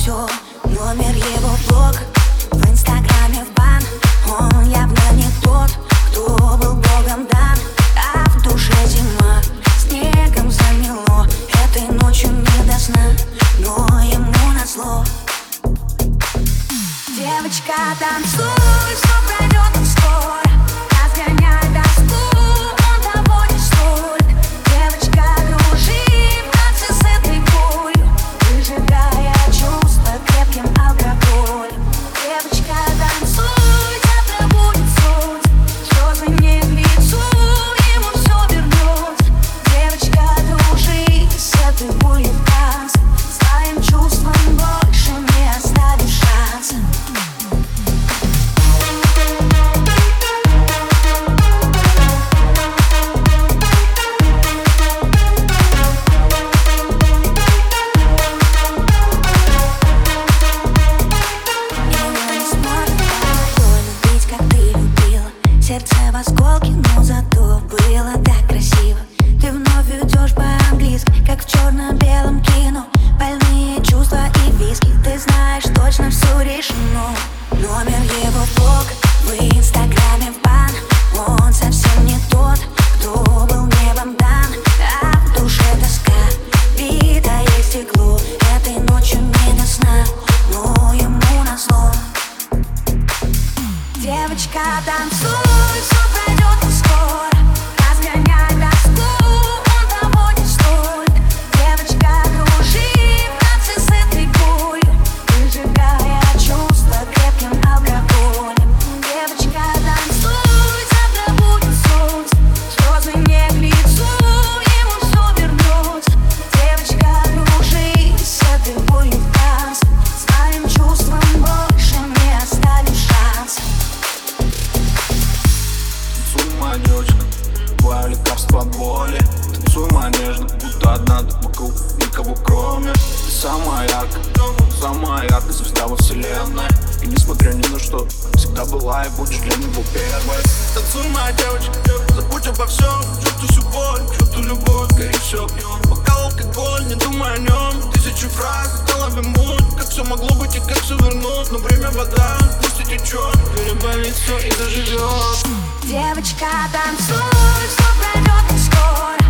все. Номер его блог, в инстаграме в бан. Он явно не тот, кто был богом дан. А в душе зима, снегом замело. Этой ночью не до сна, но ему назло. Девочка, танцуй, все пройдет и скоро. Разгоняй тоску, он того не стоит. Девочка, кружи в танце с этой болью, выжигая чувства крепким алкоголем. Девочка, танцуй, завтра будет солнце, слезы не к лицу, ему все вернется. Девочка, кружи с этой болью в танце, своим чувством больше не оставишь шанса. Сердце в осколке, но зато было так красиво. Ты вновь идешь по-английски, как в черно-белом кино. Больные чувства и виски, ты знаешь, точно все решено. Номер его блог, в инстаграме в бан. Он совсем не тот, кто был небом дан. А в душе тоска, битое стекло. Этой ночью не до сна, но ему назло. Девочка, танцуй, все пройдет и скоро. Разгоняй тоску, он того не стоит. Девочка, кружи в танце с этой болью, выжигая чувства крепким алкоголем. Девочка, танцуй, завтра будет солнце, слезы не к лицу, ему все вернется. Девочка, кружи с этой болью в танце, своим чувством больше не оставишь шанса. Танцуй, моя девочка, твое лекарство от боли. Танцуй, моя нежно, будто одна ты вокруг, никого кроме. Ты самая яркая звезда во вселенной. И несмотря ни на что, всегда была и будешь для него первой. Танцуй, моя девочка, забудь обо всем. Чувствуй всю боль, чувствуй любовь, гори все огнем. Бокал, алкоголь, не думай о нем. Тысячи фраз, в голове муть. Как все могло быть и как все вернуть. Но время вода, пусть и течет, переболит все и заживет. Девочка, танцуй, все пройдет и скоро.